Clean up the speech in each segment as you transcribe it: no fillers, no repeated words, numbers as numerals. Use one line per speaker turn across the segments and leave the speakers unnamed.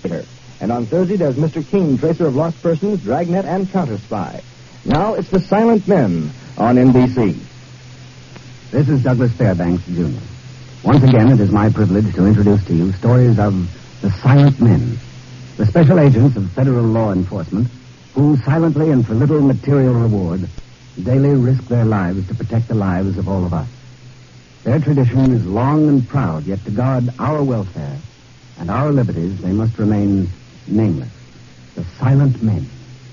And on Thursday, there's Mr. King, tracer of lost persons, dragnet, and counter-spy. Now it's The Silent Men on NBC.
This is Douglas Fairbanks, Jr. Once again, it is my privilege to introduce to you stories of the Silent Men, the special agents of federal law enforcement who silently and for little material reward daily risk their lives to protect the lives of all of us. Their tradition is long and proud, yet to guard our welfare and our liberties, they must remain nameless. The Silent Men.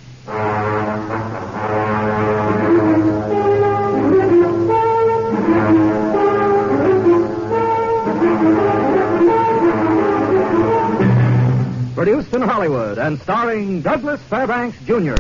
Produced in Hollywood and starring Douglas Fairbanks, Jr.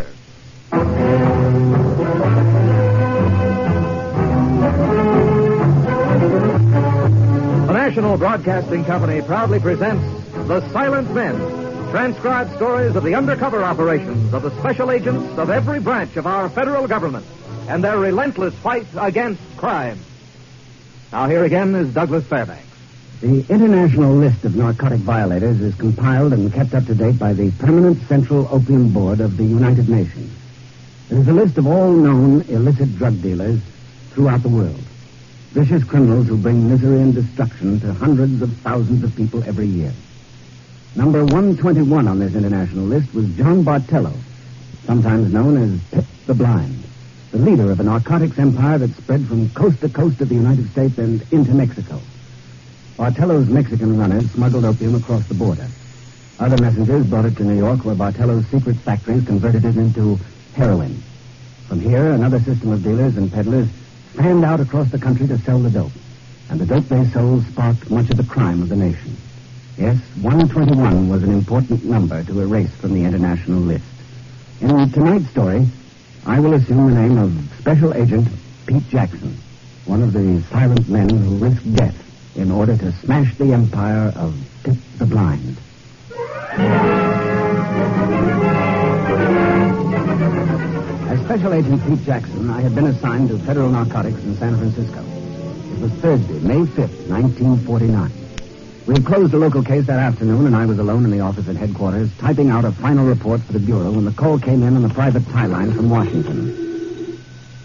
The National Broadcasting Company proudly presents The Silent Men, transcribed stories of the undercover operations of the special agents of every branch of our federal government and their relentless fight against crime. Now here again is Douglas Fairbanks.
The International List of Narcotic Violators is compiled and kept up to date by the Permanent Central Opium Board of the United Nations. It is a list of all known illicit drug dealers throughout the world. Vicious criminals who bring misery and destruction to hundreds of thousands of people every year. Number 121 on this international list was John Bartello, sometimes known as Pip the Blind, the leader of a narcotics empire that spread from coast to coast of the United States and into Mexico. Bartello's Mexican runners smuggled opium across the border. Other messengers brought it to New York, where Bartello's secret factories converted it into heroin. From here, another system of dealers and peddlers fanned out across the country to sell the dope. And the dope they sold sparked much of the crime of the nation. Yes, 121 was an important number to erase from the international list. In tonight's story, I will assume the name of Special Agent Pete Jackson, one of the silent men who risked death in order to smash the empire of Pip the Blind. As Special Agent Pete Jackson, I had been assigned to federal narcotics in San Francisco. It was Thursday, May 5th, 1949. We had closed a local case that afternoon, and I was alone in the office at headquarters, typing out a final report for the Bureau when the call came in on the private tie line from Washington.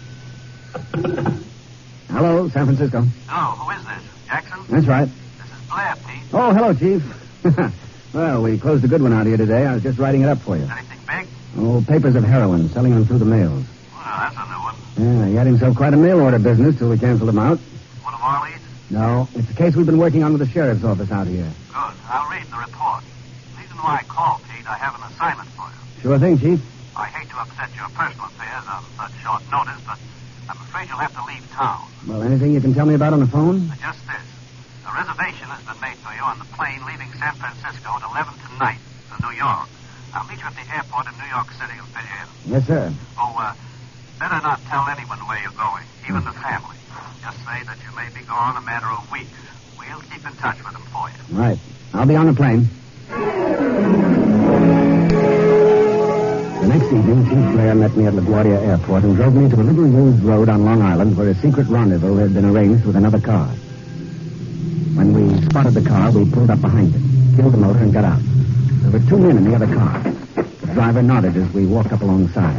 Hello, San Francisco.
Oh, who is this? Jackson?
That's right.
This is Blair, Pete.
Oh, hello, Chief. Well, we closed a good one out here today. I was just writing it up for you.
Anything big?
Oh, papers of heroin, selling them through the mails.
Well, that's a new one.
Yeah, he had himself quite a mail order business till we canceled him out.
One of our leads?
No, it's a case we've been working on with the sheriff's office out here.
Good. I'll read the report. The reason why I called, Pete, I have an assignment for you.
Sure thing, Chief.
I hate to upset your personal affairs on such short notice, but I'm afraid you'll have to leave town.
Well, anything you can tell me about on the phone?
Just this. A reservation has been made for you on the plane leaving San Francisco at 11 tonight for New York. I'll meet you at the airport in New York City and fit in.
Yes, sir.
Oh, better not tell anyone where you're going, even the family. Just say that you may be gone a matter of weeks. We'll keep in touch with them for you.
Right. I'll be on the plane. The next evening, Chief Blair met me at LaGuardia Airport and drove me to a little used road on Long Island where a secret rendezvous had been arranged with another car. When we spotted the car, we pulled up behind it, killed the motor, and got out. There were two men in the other car. The driver nodded as we walked up alongside.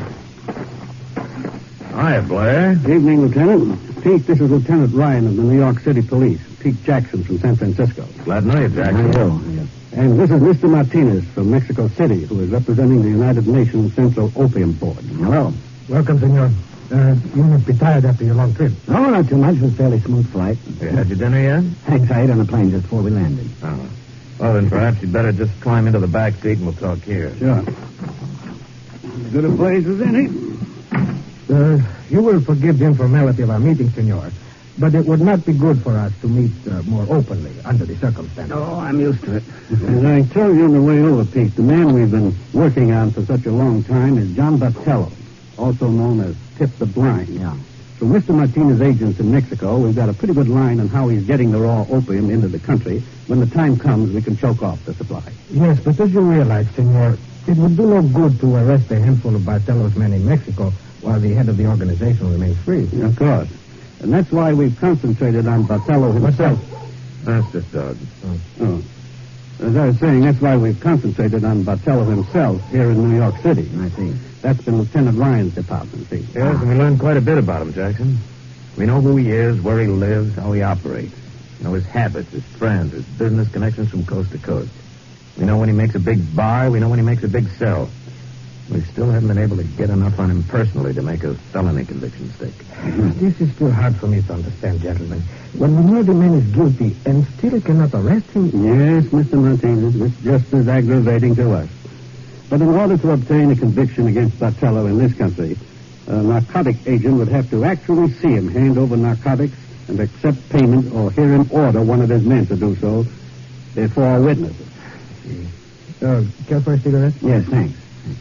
Hi, Blair.
Evening, Lieutenant. Pete, this is Lieutenant Ryan of the New York City Police. Pete Jackson from San Francisco.
Glad to know you, Jackson.
How are you?
And this is Mr. Martinez from Mexico City, who is representing the United Nations Central Opium Board.
Hello.
Welcome, senor. You must be tired after your long trip.
No, not too much. It was a fairly smooth flight.
You had your dinner yet?
Thanks, I ate on the plane just before we landed.
Oh. Well, then perhaps you'd better just climb into the back seat and we'll talk here.
Sure. As good a place as any.
You will forgive the informality of our meeting, senor, but it would not be good for us to meet more openly under the circumstances.
Oh, I'm used to it.
As I told you on the way over, Pete, the man we've been working on for such a long time is John Bartello, also known as Pip the Blind.
Yeah.
From Mr. Martinez's agents in Mexico, we've got a pretty good line on how he's getting the raw opium into the country. When the time comes, we can choke off the supply.
Yes, but as you realize, senor, it would do no good to arrest a handful of Bartello's men in Mexico while the head of the organization remains free.
Of course. And that's why we've concentrated on Bartello himself.
What's
That's just Doug.
Oh. As I was saying, that's why we've concentrated on Bartello himself here in New York City.
I see.
That's been Lieutenant Ryan's department, see.
Yes, and we learned quite a bit about him, Jackson. We know who he is, where he lives, how he operates. We know his habits, his friends, his business connections from coast to coast. We know when he makes a big buy. We know when he makes a big sell. We still haven't been able to get enough on him personally to make a felony conviction stick.
This is still hard for me to understand, gentlemen. When we know the man is guilty and still cannot arrest him...
Yes, Mr. Martinez, it's just as aggravating to us. But in order to obtain a conviction against Bartello in this country, a narcotic agent would have to actually see him hand over narcotics and accept payment or hear him order one of his men to do so before witnesses.
Care for a cigarette?
Yes, thanks.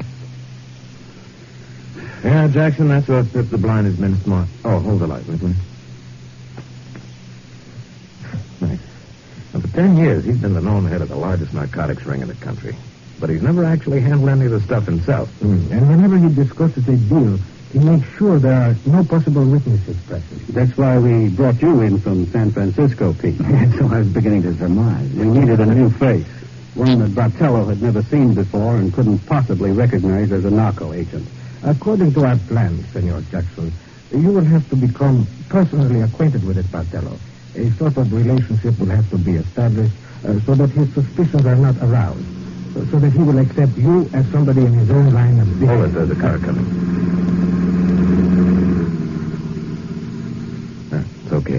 Yeah, Jackson, that's what Pip the Blind has been smart. Oh, hold the light, will you? Thanks. Now, for 10 years, he's been the known head of the largest narcotics ring in the country. But he's never actually handled any of the stuff himself.
And whenever he discusses a deal, he makes sure there are no possible witnesses present.
That's why we brought you in from San Francisco, Pete.
So I was beginning to surmise.
We needed a new face, one that Bartello had never seen before and couldn't possibly recognize as a narco agent.
According to our plan, Senor Jackson, you will have to become personally acquainted with this Bartello. A sort of relationship will have to be established so that his suspicions are not aroused, so that he will accept you as somebody in his own line of business.
Hold it, there's a car coming. It's okay.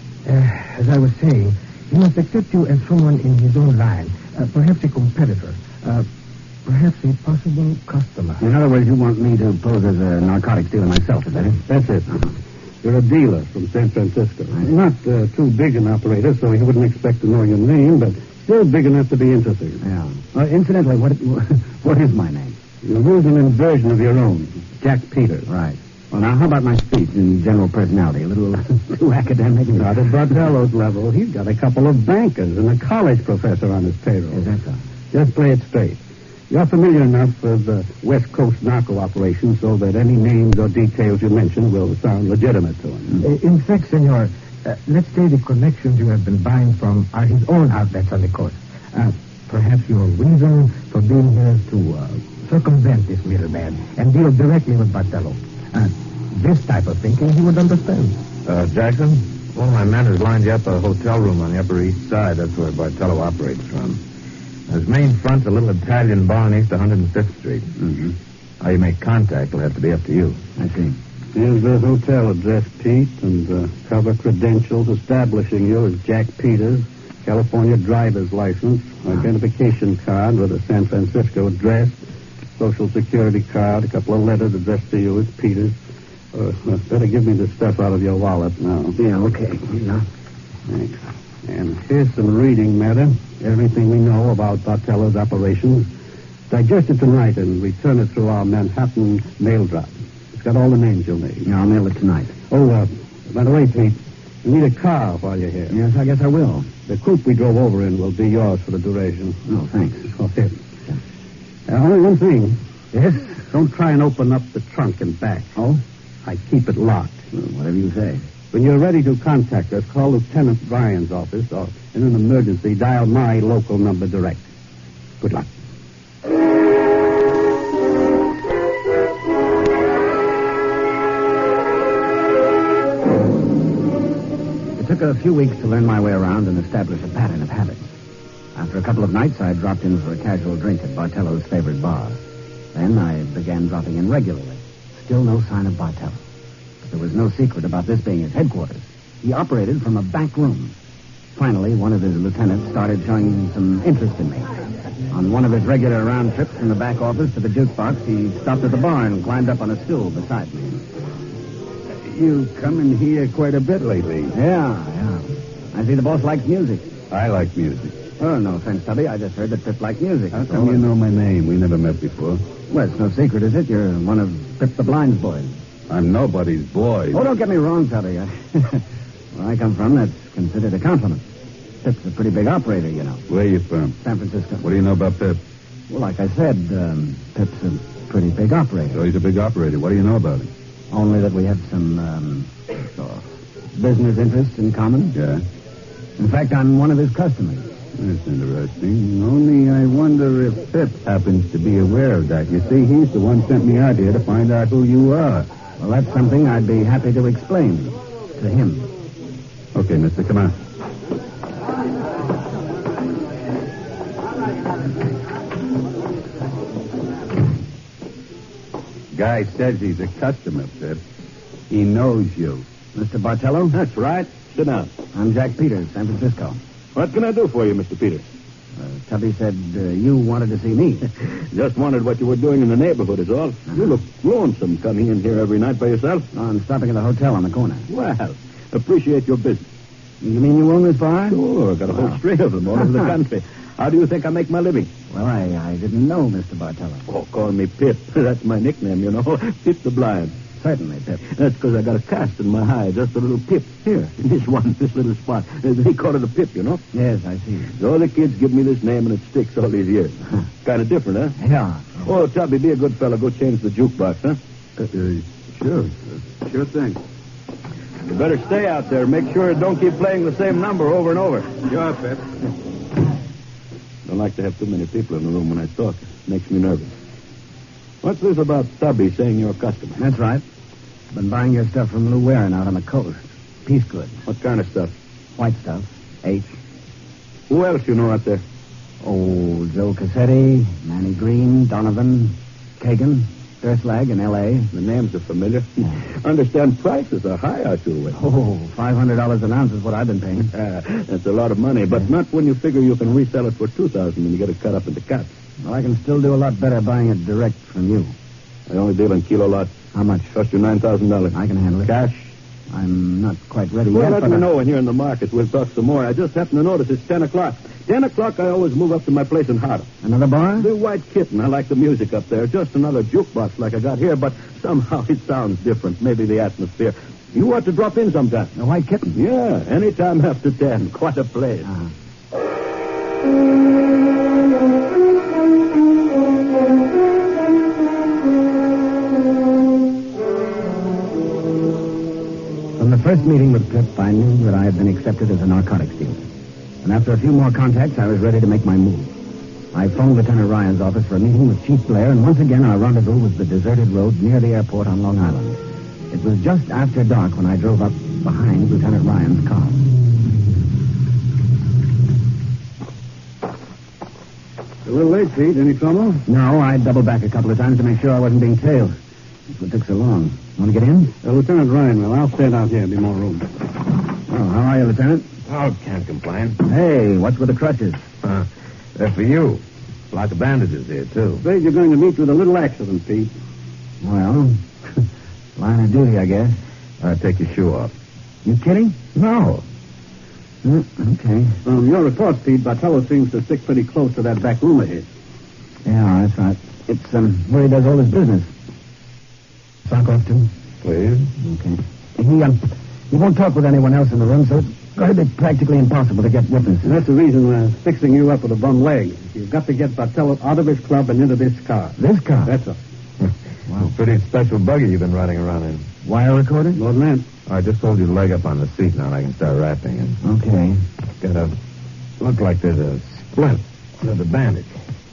As I was saying, he must accept you as someone in his own line, perhaps a competitor, perhaps a possible customer.
In other words, you want me to pose as a narcotics dealer myself, is that it?
That's it. You're a dealer from San Francisco. Not too big an operator, so he wouldn't expect to know your name, but still big enough to be interesting.
Yeah. Incidentally, what is my name?
You're using a version of your own, Jack Peters.
Right. Well, now, how about my speech and general personality? A little too academic?
Not at Bartello's level. He's got a couple of bankers and a college professor on his payroll.
Is that so?
Just play it straight. You're familiar enough with the West Coast narco operation so that any names or details you mention will sound legitimate to him.
In fact, Senor, let's say the connections you have been buying from are his own outlets on the coast. Perhaps your reason for being here is to circumvent this middleman and deal directly with Bartello. This type of thinking he would understand.
Jackson, one of my men has lined you up a hotel room on the Upper East Side. That's where Bartello operates from. His main front's a little Italian bar on East 105th Street.
Mm-hmm.
How you make contact will have to be up to you.
I see.
Here's the hotel address, Pete, and cover credentials establishing you as Jack Peters, California driver's license, identification card with a San Francisco address, Social Security card, a couple of letters addressed to you as Peters. Better give me the stuff out of your wallet now.
Yeah, okay. Yeah.
Thanks. And here's some reading matter. Everything we know about Bartello's operations. Digest it tonight and return it through our Manhattan mail drop. It's got all the names you'll need.
Yeah, I'll mail it tonight.
Oh, by the way, Pete, you need a car while you're here.
Yes, I guess I will.
The coupe we drove over in will be yours for the duration.
Oh, thanks.
Okay. Only one thing.
Yes?
Don't try and open up the trunk and back.
Oh?
I keep it locked.
Well, whatever you say.
When you're ready to contact us, call Lieutenant Ryan's office, or in an emergency, dial my local number direct. Good luck.
It took a few weeks to learn my way around and establish a pattern of habits. After a couple of nights, I dropped in for a casual drink at Bartello's favorite bar. Then I began dropping in regularly. Still no sign of Bartello. But there was no secret about this being his headquarters. He operated from a back room. Finally, one of his lieutenants started showing some interest in me. On one of his regular round trips from the back office to the jukebox, he stopped at the bar and climbed up on a stool beside me.
You come in here quite a bit lately.
Yeah. I see the boss likes music.
I like music.
Oh, no offense, Tubby. I just heard that Pip liked music.
How come you know my name? We never met before.
Well, it's no secret, is it? You're one of Pip the Blind's boys.
I'm nobody's boy.
Oh, don't get me wrong, Tubby. Where I come from, that's considered a compliment. Pip's a pretty big operator, you know.
Where are you from?
San Francisco.
What do you know about Pip?
Well, like I said, Pip's a pretty big operator.
So he's a big operator. What do you know about him?
Only that we have some, business interests in common.
Yeah.
In fact, I'm one of his customers.
That's interesting. Only I wonder if Pip happens to be aware of that. You see, he's the one sent me out here to find out who you are.
Well, that's something I'd be happy to explain to him.
Okay, mister, come on. Guy says he's a customer, Pip. He knows you.
Mr. Bartello?
That's right. Sit down.
I'm Jack Peters, San Francisco.
What can I do for you, Mr. Peters?
Tubby said you wanted to see me.
Just wondered what you were doing in the neighborhood is all. You look lonesome coming in here every night by yourself.
I'm stopping at the hotel on the corner.
Well, appreciate your business.
You mean you own this bar?
Sure, got a whole string of them all over the country. How do you think I make my living?
Well, I didn't know, Mr. Bartello.
Oh, call me Pip. That's my nickname, you know. Pip the Blind.
Certainly, Pip.
That's because I got a cast in my eye, just a little pip. Here, this little spot. They call it a pip, you know?
Yes, I see.
So the kids give me this name, and it sticks all these years. Kind of different, huh?
Yeah.
Oh, Tubby, be a good fellow. Go change the jukebox, huh? Sure. Sure thing. You better stay out there. Make sure it don't keep playing the same number over and over. Sure, Pip. Don't like to have too many people in the room when I talk. Makes me nervous. What's this about Tubby saying you're a customer?
That's right. I've been buying your stuff from Lou Warren out on the coast. Piece goods.
What kind of stuff?
White stuff. H.
Who else you know out there?
Oh, Joe Cassetti, Manny Green, Donovan, Kagan, Durslag in L.A.
The names are familiar. Understand prices are high out your way.
Oh, $500 an ounce is what I've been paying.
That's a lot of money, but not when you figure you can resell it for $2,000 when you get it cut up into cuts.
Well, I can still do a lot better buying it direct from you.
I only deal in kilo lots.
How much?
Cost you $9,000.
I can handle it.
Cash?
I'm not quite ready
Well,
yet,
let
but
me know when you're in the market. We'll talk some more. I just happen to notice it's 10 o'clock. 10 o'clock, I always move up to my place in Harlem.
Another bar?
The White Kitten. I like the music up there. Just another jukebox like I got here, but somehow it sounds different. Maybe the atmosphere. You ought to drop in sometime.
The White Kitten?
Yeah, anytime after 10. Quite a place.
From the first meeting with Pip, I knew that I had been accepted as a narcotics dealer. And after a few more contacts, I was ready to make my move. I phoned Lieutenant Ryan's office for a meeting with Chief Blair, and once again our rendezvous was the deserted road near the airport on Long Island. It was just after dark when I drove up behind Lieutenant Ryan's car.
A little late, Pete. Any trouble?
No, I doubled back a couple of times to make sure I wasn't being tailed. That's what took so long. Want to get in?
Lieutenant Ryan, well, I'll stand out here. Be more room.
Oh, how are you, Lieutenant?
Oh, can't complain.
Hey, what's with the crutches?
That's for you. Block of bandages here, too.
Afraid you're going to meet with a little accident, Pete.
Well, line of duty, I guess.
Take your shoe off.
You kidding?
No.
Okay.
From your report, Pete, Bartello seems to stick pretty close to that back room of his.
Yeah, that's right. It's where he does all his business. Sock off, too?
Please.
Okay. He won't talk with anyone else in the room, so it's going to be practically impossible to get witnesses.
And that's the reason we're fixing you up with a bum leg. You've got to get Bartello out of his club and into this car.
This car?
That's all.
Wow. Pretty special buggy you've been riding around in.
Wire recorder?
Lord Lance.
I just hold your leg up on the seat now and I can start rapping. And
Okay.
gotta look like there's a splint under the bandage.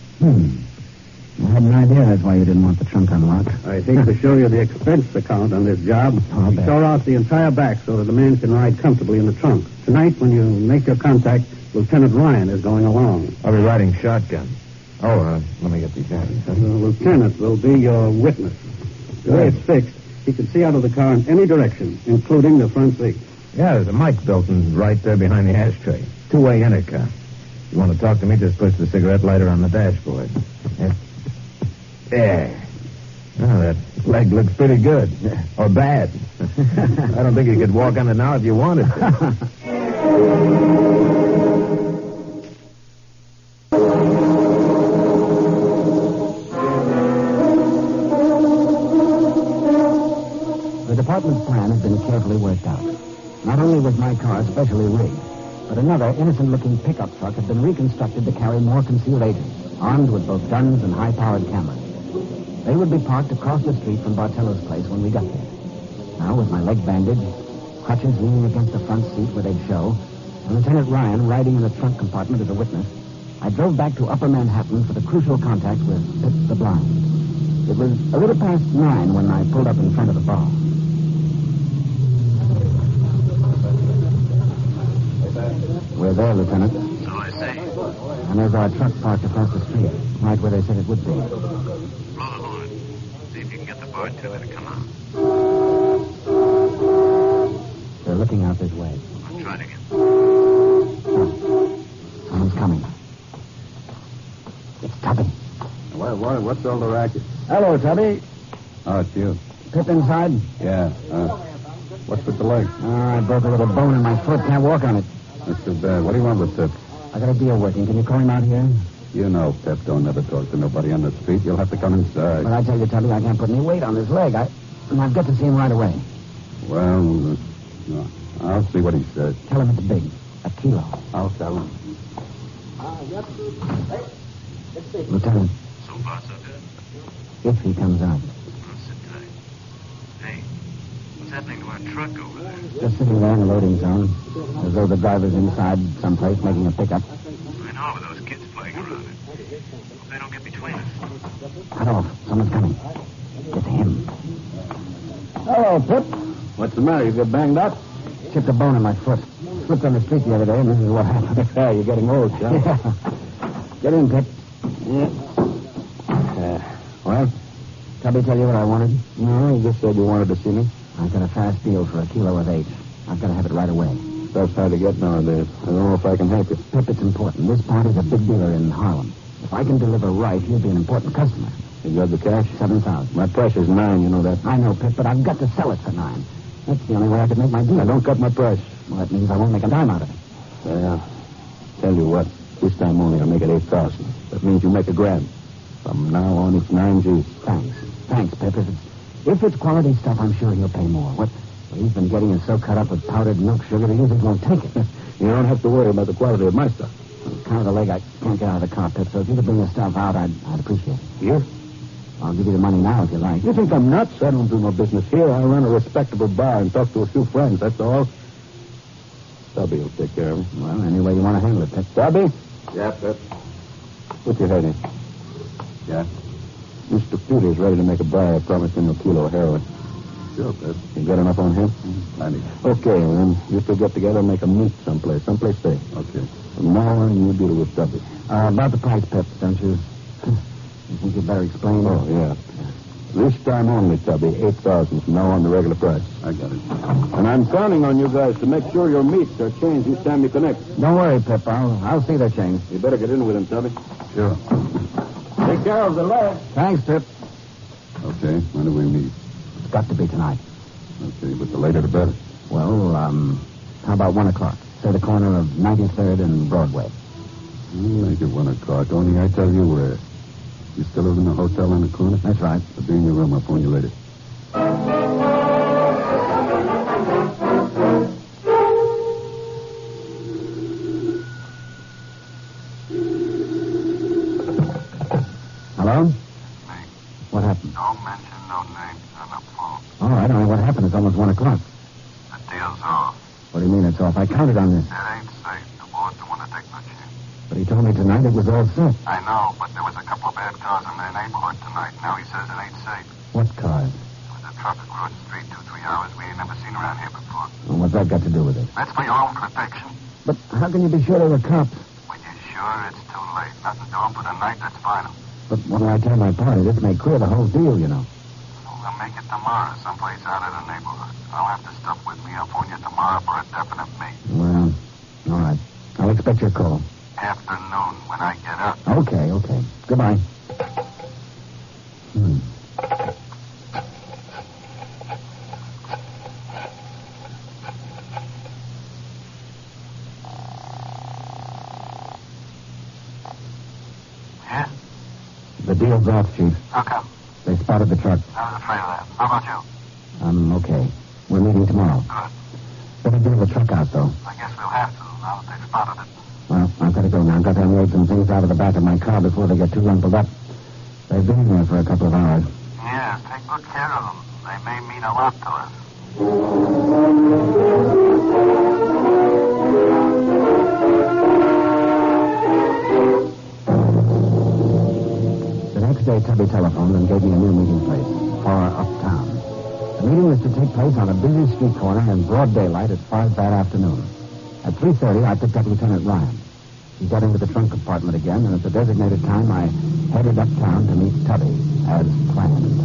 I had an idea that's why you didn't want the trunk unlocked.
I hate to show you the expense account on this job.
I'll bet.
Tore out the entire back so that the man can ride comfortably in the trunk. Tonight, when you make your contact, Lieutenant Ryan is going along.
I'll be riding shotgun. Oh, let me get these hands.
The lieutenant will be your witness. The way it's fixed, he can see out of the car in any direction, including the front seat.
Yeah, there's a mic built in right there behind the ashtray. Two-way intercom. You want to talk to me, just push the cigarette lighter on the dashboard. Yeah. There. Oh, that leg looks pretty good. Or bad. I don't think you could walk on it now if you wanted to.
The department's plan had been carefully worked out. Not only was my car specially rigged, but another innocent-looking pickup truck had been reconstructed to carry more concealed agents, armed with both guns and high-powered cameras. They would be parked across the street from Bartello's place when we got there. Now, with my leg bandaged, crutches leaning against the front seat where they'd show, and Lieutenant Ryan riding in the trunk compartment as a witness, I drove back to Upper Manhattan for the crucial contact with Pip the Blind. It was a little past 9 when I pulled up in front of the bar. We're there, Lieutenant.
So I say.
And there's our truck parked across the street, right where they said it would be.
Blow the horn. See if you can get the bartender to come out.
They're looking out this way.
I'll try to get...
Someone's coming. It's Tubby.
What's all the racket?
Hello, Tubby.
Oh, it's you.
Pip inside?
Yeah. What's with the leg?
I broke a little bone in my foot. Can't walk on it.
That's too bad. What do you want with Pip?
I got a deal working. Can you call him out here?
You know Pip don't never talk to nobody on the street. You'll have to come inside.
But I tell you, Tubby, I can't put any weight on this leg. I've got to see him right away.
Well, no. I'll see what he says.
Tell him it's big. A kilo.
I'll tell him.
Lieutenant,
So far, so good.
if he comes out.
I'll sit tight. Hey, what's happening to our truck over there?
Just sitting there in the loading zone, as though the driver's inside someplace making a pickup.
I know, with those kids playing around it. Hope they don't get between us.
Cut off. Someone's coming. It's him.
Hello, Pip. What's the matter? You get banged up?
Chipped a bone in my foot. Slipped on the street the other day, and this is what happened.
Yeah, you're getting old, John.
Yeah. Get in, Pip.
Yeah. Well?
Tubby tell you what I wanted?
No, you just said you wanted to see me.
I've got a fast deal for a kilo of H. I've got to have it right away.
That's hard to get nowadays. I don't know if I can help you.
Pip, it's important. This party's a big dealer in Harlem. If I can deliver right, he'll be an important customer.
You got the cash?
7,000.
My price is 9, you know that.
I know, Pip, but I've got to sell it for 9. That's the only way I can make my deal.
I don't cut my price.
Well, that means I won't make a dime out of it.
Yeah. Tell you what, this time only I'll make it 8,000. That means you make $1,000. From now on, it's 9 G's.
Thanks, Pip. If it's quality stuff, I'm sure he'll pay more. What he's been getting is so cut up with powdered milk sugar that he just won't take it.
You don't have to worry about the quality of my stuff.
On account of the leg, I can't get out of the car, Pip, so if you could bring the stuff out, I'd appreciate it.
Here?
I'll give you the money now if you like.
You think I'm nuts? I don't do no business here. I run a respectable bar and talk to a few friends, that's all. Tubby will take care of me.
Well, any way you want to handle it, Pip.
Tubby?
Yeah, Pip.
Put your head in.
Yeah?
Mr. Peters ready to make a buy. I promised him a kilo of heroin.
Sure, Pip.
You got enough on him?
Plenty.
Okay, well, then you two get together and make a meet someplace safe.
Okay.
From now on, you deal with Tubby.
About the price, Pip, don't you? You think you'd better explain?
Oh, yeah. This time only, Tubby. 8,000 from now on the regular price.
I got it.
And I'm counting on you guys to make sure your meats are changed each time you connect.
Don't worry, Pip. I'll see they're changed.
You better get in with him, Tubby.
Sure.
Take care of the leg.
Thanks, Pip.
Okay, when do we meet?
It's got to be tonight.
Okay, but the later the better.
Well, how about 1 o'clock? Say the corner of 93rd and Broadway.
Make it 1 o'clock. Only I tell you where. You still live in the hotel on the corner?
That's right.
I'll be in your room. I'll phone you later.
Hello?
Me.
What happened?
Don't mention no names on the phone.
All right, what happened? It's almost 1 o'clock.
The deal's off.
What do you mean it's off? I counted on this.
It ain't safe. The boss don't want to take no chance.
But he told me tonight it was all set.
I know, but there was a couple of bad cars in their neighborhood tonight. Now he says it ain't safe.
What cars?
There was a truck across the street 2-3 hours we ain't never seen around here before.
Well, what's that got to do with it?
That's for your own protection.
But how can you be sure they were cops?
When you're sure it's too late. Nothing doing for the night, that's final.
But when I tell my party, this may clear the whole deal, you know.
We'll make it tomorrow, someplace out of the neighborhood. I'll have the stuff with me. I'll phone you tomorrow for a definite meet.
Well, all right. I'll expect your call.
Afternoon, when I get up.
Okay. Goodbye.
Yeah?
The deal's off, Chief.
How come?
They spotted the truck.
I was afraid of that. How about you?
I'm okay. We're meeting tomorrow.
Good.
Better get the truck out, though.
I guess we'll have to, now that they've spotted it.
Well, I've got to go now. I've got to unload some things out of the back of my car before they get too rumpled up. They've been here for a couple of hours.
Yeah, take good care of them. They may mean a lot to us.
next day, Tubby telephoned and gave me a new meeting place, far uptown. The meeting was to take place on a busy street corner in broad daylight at 5 that afternoon. At 3:30, I picked up Lieutenant Ryan. He got into the trunk compartment again, and at the designated time, I headed uptown to meet Tubby, as planned.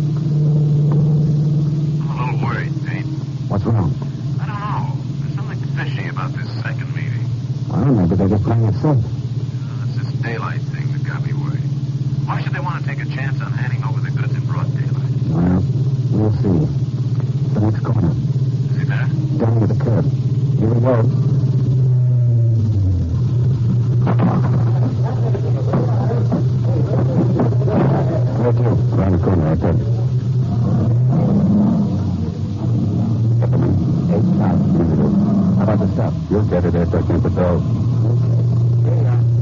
I'm a little worried, Pete.
What's wrong?
I don't know. There's something fishy about this second meeting.
Well, maybe they're just playing it safe.
It's this daylight thing that got me worried. Why should they want to take a chance on handing over the goods in broad daylight?
Well, we'll see. The next corner.
Is he there?
Down to the curb. Here we go. Where to? Around the corner, right there. Gentlemen, 8,000 visitors. How about the stuff? You'll get it after I can patrol. Okay. Here you are.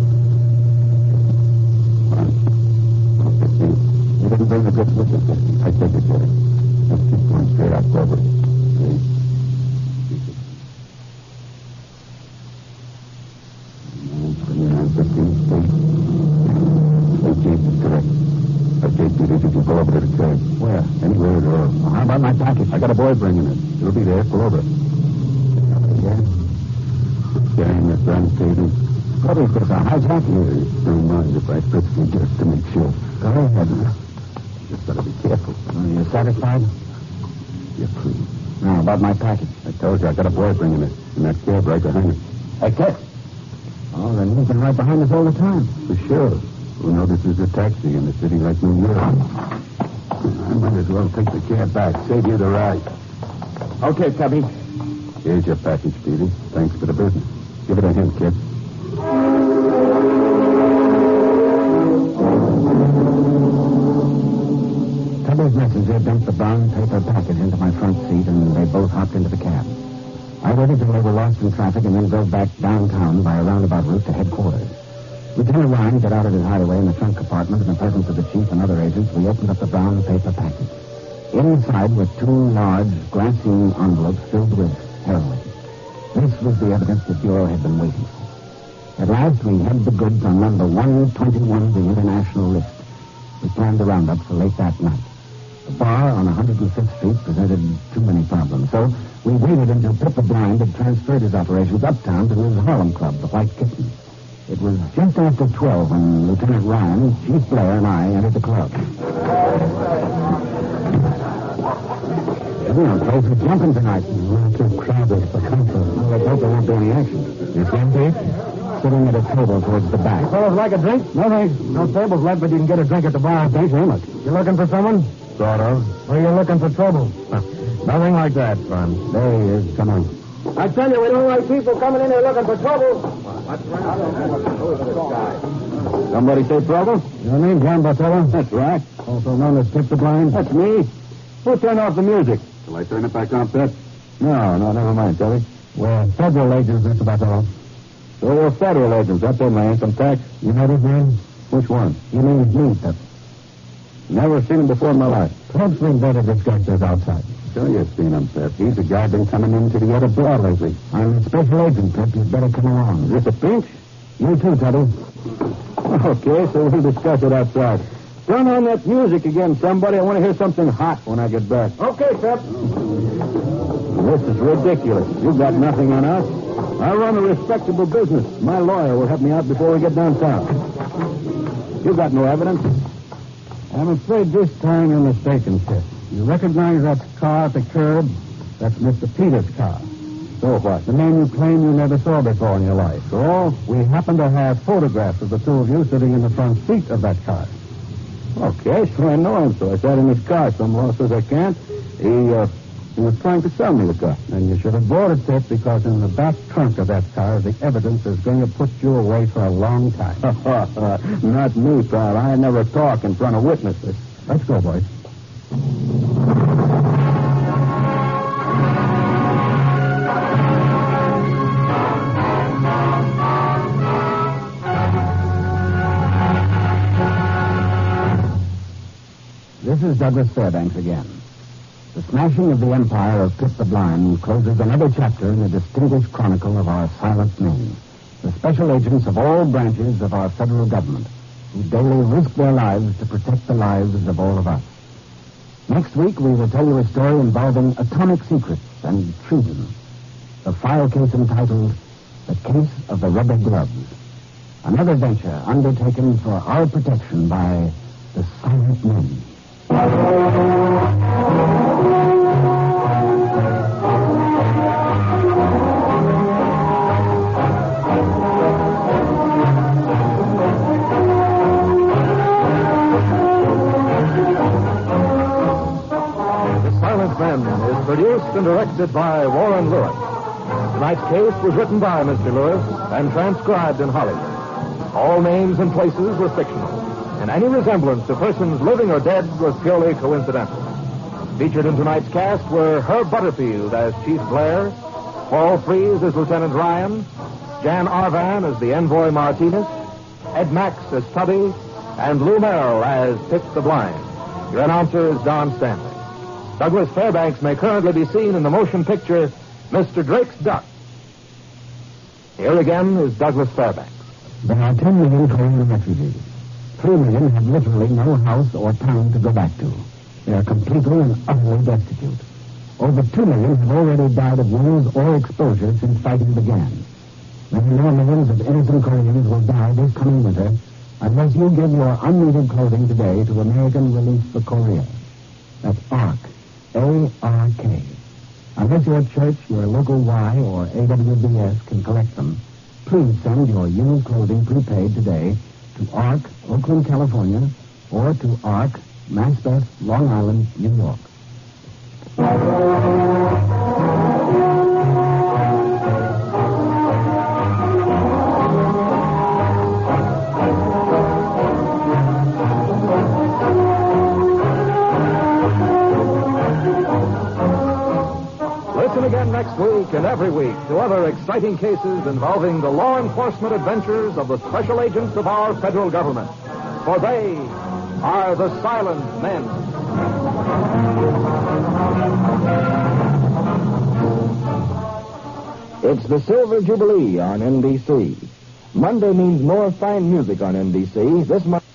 You didn't bring the goods with you. I said you did. Let's keep going straight out Clover. See? Did you pull over to the curb? Where? Anywhere at all. Well, how about my package? I got a boy bringing it. It'll be there. Pull over. Yeah? Carrying this on, Katie. What is this, a hijack? Don't mind if I frisk you just to make sure. Go ahead. Just gotta be careful. Are you satisfied? You're free. Now, about my package. I told you, I got a boy bringing it. In that cab right behind me. Hey, kid. Oh, then he's been right behind us all the time. For sure. Who notices a taxi in a city like New York? I might as well take the cab back. Save you the ride. Okay, Tubby. Here's your package, Petey. Thanks for the business. Give it to him, kid. Tubby's messenger dumped the brown paper package into my front seat, and they both hopped into the cab. I waited till they were lost in traffic and then drove back downtown by a roundabout route to headquarters. Lieutenant Ryan got out of his hideaway in the trunk compartment in the presence of the chief and other agents. We opened up the brown paper package. Inside were 2 large, glassine envelopes filled with heroin. This was the evidence the Bureau had been waiting for. At last, we had the goods on number 121 of the international list. We planned the roundup for late that night. The bar on 105th Street presented too many problems, so we waited until Pip the Blind had transferred his operations uptown to his Harlem Club, the White Kitten. It was just after 12 when Lieutenant Ryan, Chief Blair, and I entered the club. The place was jumping tonight. We're too crowded for comfort. Well, let's hope there won't be any action. It's empty? Sitting at a table towards the back.
Fellows like a drink? No, thanks. No tables left, but you can get a drink at the bar.
Thanks very much.
You looking for someone?
Sort of.
Or are you looking for trouble?
Nothing like that, son. There he is. Come on.
I tell you, we don't like people coming in here looking for trouble.
Somebody say trouble? Your name, John Bartello? That's right. Also known as Pip the Blind? That's me. Who turned off the music? Shall I turn it back on, Pip? No, never mind, Terry. We're federal agents, Mr. Bartello. So we're federal agents. That's in my income tax. You know his name? Which one? Your name is me, Pip. Never seen him before in my life. Perhaps we better discuss this outside. Sure you've seen him, Pip. He's the guy been coming into the other bar lately. I'm a special agent, Pip. You'd better come along. Is this a pinch? You too, Tubby. Okay, so we'll discuss it outside. Turn on that music again, somebody. I want to hear something hot when I get back.
Okay, Pip.
This is ridiculous. You've got nothing on us. I run a respectable business. My lawyer will help me out before we get downtown. You got no evidence? I'm afraid this time you're mistaken, Pip. You recognize that car at the curb? That's Mr. Peters' car. So what? The man you claim you never saw before in your life. So we happen to have photographs of the two of you sitting in the front seat of that car. Okay, so I know him. So I sat in his car. Some law says I can't. He was trying to sell me the car. And you should have bought it, Pip, because in the back trunk of that car, the evidence is going to put you away for a long time. Not me, pal. I never talk in front of witnesses. Let's go, boys. This is Douglas Fairbanks again. The smashing of the empire of Pip the Blind closes another chapter in the distinguished chronicle of our silent men, the special agents of all branches of our federal government, who daily risk their lives to protect the lives of all of us. Next week, we will tell you a story involving atomic secrets and treason. The file case entitled The Case of the Rubber Gloves. Another venture undertaken for our protection by the Silent Men.
Is produced and directed by Warren Lewis. Tonight's case was written by Mr. Lewis and transcribed in Hollywood. All names and places were fictional, and any resemblance to persons living or dead was purely coincidental. Featured in tonight's cast were Herb Butterfield as Chief Blair, Paul Frees as Lieutenant Ryan, Jan Arvan as the Envoy Martinez, Ed Max as Tubby, and Lou Merrill as Pitch the Blind. Your announcer is Don Stanley. Douglas Fairbanks may currently be seen in the motion picture Mr. Drake's Duck. Here again is Douglas Fairbanks.
There are 10 million Korean refugees. 3 million have literally no house or town to go back to. They are completely and utterly destitute. Over 2 million have already died of wounds or exposure since fighting began. Many more millions of innocent Koreans will die this coming winter unless you give your unneeded clothing today to American Relief for Korea. That's ARC. A-R-K. Unless your church, your local Y, or AWBS can collect them, please send your used clothing prepaid today to ARC, Oakland, California, or to ARC, Maspeth, Long Island, New York.
Listen again next week and every week to other exciting cases involving the law enforcement adventures of the special agents of our federal government. For they are the Silent Men.
It's the Silver Jubilee on NBC. Monday means more fine music on NBC. This month.